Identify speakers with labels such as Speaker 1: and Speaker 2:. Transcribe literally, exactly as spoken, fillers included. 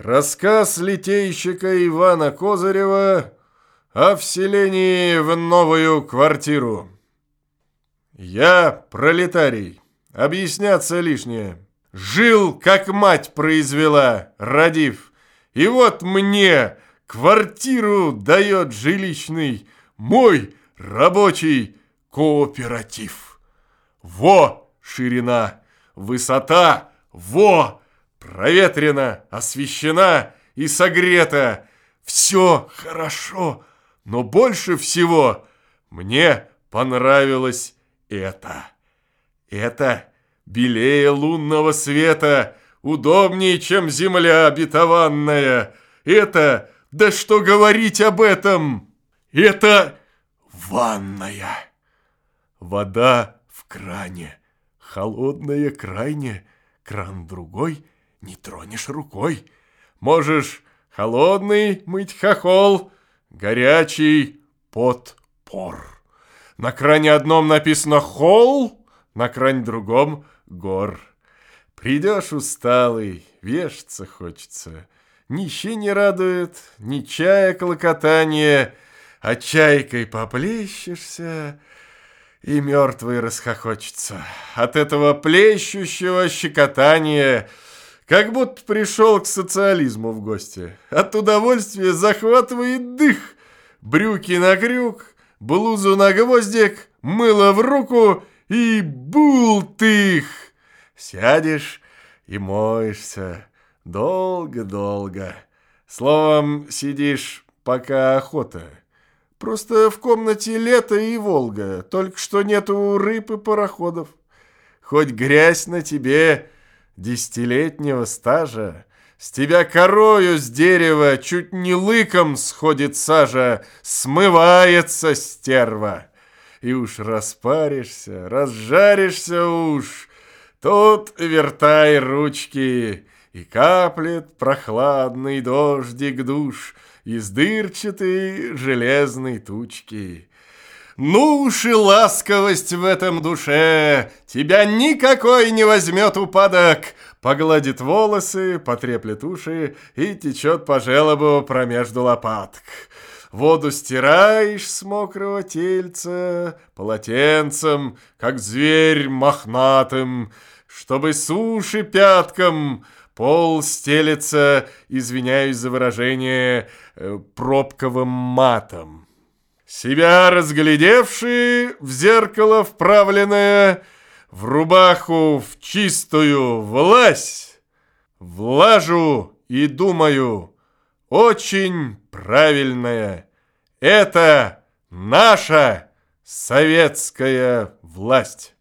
Speaker 1: Рассказ литейщика Ивана Козырева о вселении в новую квартиру. Я пролетарий, объясняться лишнее. Жил, как мать произвела, родив. И вот мне квартиру дает жилищный мой рабочий кооператив. Во ширина, высота, во проветрена, освещена и согрета. Все хорошо, но больше всего мне понравилось это. Это белее лунного света, удобнее, чем земля обетованная. Это, да что говорить об этом, это ванная. Вода в кране, холодная крайне, кран другой не тронешь рукой. Можешь холодный мыть хохол, горячий под-пор. На кране одном написано «хол», на кране другом «гор». Придешь усталый, вешаться хочется. Ни щи не радует, ни чая клокотание, а чайкой поплещешься, и мертвый расхохочется. От этого плещущего щекотания как будто пришел к социализму в гости. От удовольствия захватывает дых. Брюки на крюк, блузу на гвоздик, мыло в руку и бултых. Сядешь и моешься долго-долго. Словом, сидишь, пока охота. Просто в комнате лето и Волга, только что нету рыб и пароходов. Хоть грязь на тебе десятилетнего стажа, с тебя корою с дерева чуть не лыком сходит сажа, смывается стерва. И уж распаришься, разжаришься уж, тут вертай ручки, и каплет прохладный дождик душ из дырчатой железной тучки. Ну уж и ласковость в этом душе, тебя никакой не возьмет упадок. Погладит волосы, потреплет уши и течет по желобу промежду лопаток. Воду стираешь с мокрого тельца полотенцем, как зверь мохнатым, чтобы суши пяткам. Пол стелется, извиняюсь за выражение, пробковым матом. Себя разглядевши в зеркало вправленное, в рубаху в чистую власть, влажу и думаю, очень правильная, это наша советская власть.